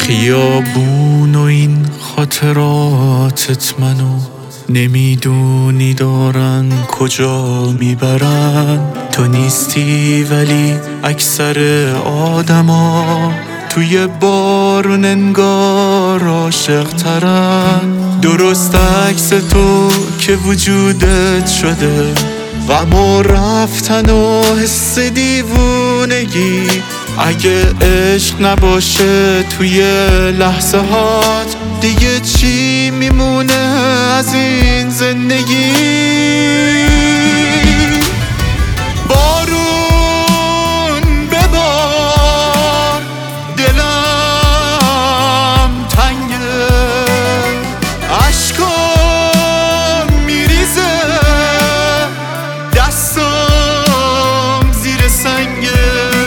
خیابون و این خاطراتت منو نمیدونی دارن کجا میبرن. تو نیستی ولی اکثر آدما توی بارون انگار عاشق ترن. درست عکس تو که وجودت شده غم و رفتن و حس دیوونگی. اگه عشق نباشه توی لحظه هات دیگه چی میمونه از این زندگی؟ بارون ببار دلم تنگه، اشکام میریزه دستم زیر سنگه.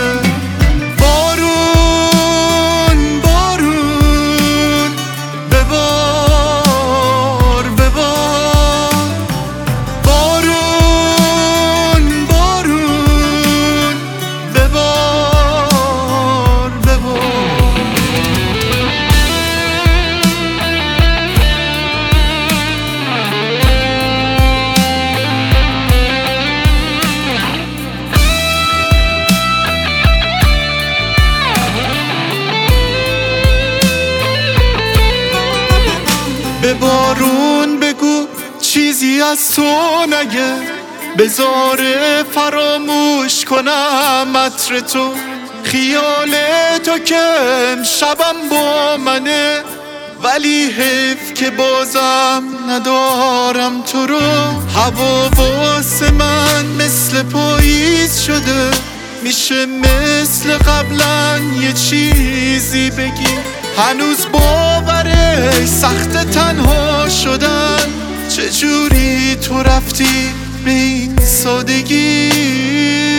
به بارون بگو چیزی از تو نگه، بذاره فراموش کنم عطر تو. خیال تو که امشبم با منه، ولی حیف که بازم ندارم تو رو. هوا واسه من مثل پاییز شده، میشه مثل قبلا یه چیزی بگی. هنوز باورش سخت تنها شدن، چجوری تو رفتی به این سادگی؟